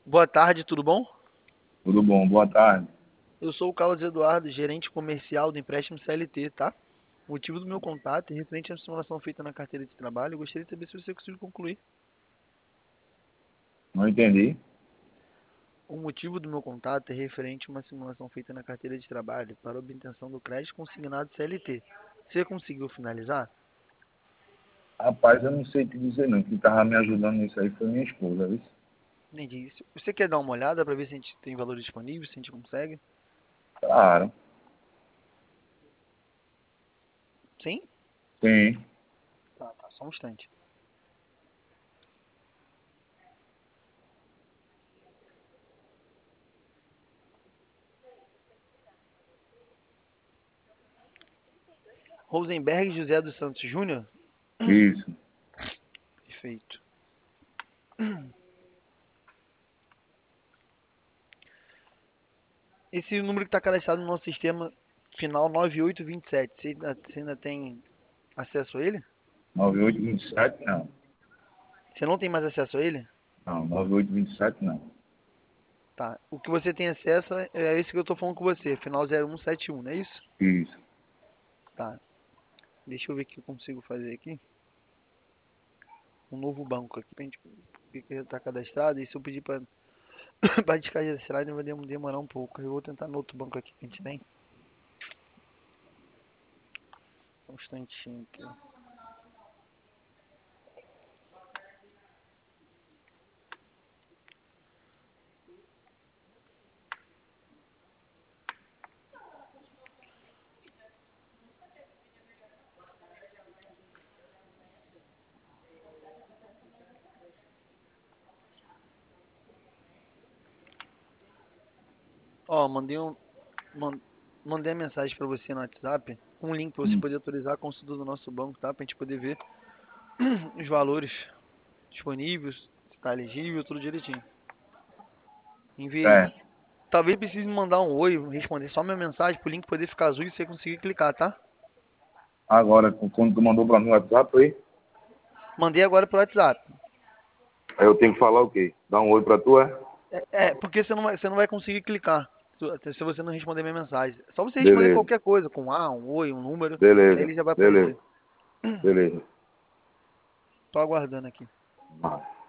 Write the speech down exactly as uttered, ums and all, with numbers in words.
Boa tarde, tudo bom? Tudo bom, boa tarde. Eu sou o Carlos Eduardo, gerente comercial do empréstimo C L T, tá? O motivo do meu contato é referente à simulação feita na carteira de trabalho. Eu gostaria de saber se você conseguiu concluir. Não entendi. O motivo do meu contato é referente a uma simulação feita na carteira de trabalho para obtenção do crédito consignado C L T. Você conseguiu finalizar? Rapaz, eu não sei te dizer não. Quem tava me ajudando nisso aí foi minha esposa, viu? Entendi. Você quer dar uma olhada para ver se a gente tem valores disponíveis, se a gente consegue? Claro, Sim? sim. Tá, tá, só um instante. Rosenberg José dos Santos Júnior? Isso. Perfeito. Esse número que está cadastrado no nosso sistema final nove oito dois sete, você ainda, você ainda tem acesso a ele? nove oito dois sete, não. Você não tem mais acesso a ele? Não, nove oito dois sete, não. Tá. O que você tem acesso é esse que eu tô falando com você, final zero um sete um, não é isso? Isso. Tá. Deixa eu ver o que eu consigo fazer aqui. Um novo banco aqui pra gente ver que já tá cadastrado. E se eu pedir pra, pra descadastrar, ele vai dem- demorar um pouco. Eu vou tentar no outro banco aqui que a gente tem. Um instantinho aqui. Ó, mandei um, man- mandei a mensagem pra você no WhatsApp, um link pra você Hum, poder autorizar a consulta do nosso banco, tá? Pra gente poder ver os valores disponíveis, se tá elegível, tudo direitinho. Enviei. é. Talvez precise me mandar um oi, responder só minha mensagem pro link poder ficar azul e você conseguir clicar, tá? Agora, quando tu mandou pra mim o WhatsApp aí, Mandei agora pelo WhatsApp. aí eu tenho que falar o quê? Dar um oi pra tu, é? É, é, porque você não vai, você não vai conseguir clicar se, se você não responder minha mensagem. É só você responder Beleza, qualquer coisa, com A, um oi, um número, que aí beleza, ele já vai beleza, aparecer. beleza. Tô aguardando aqui. Vai.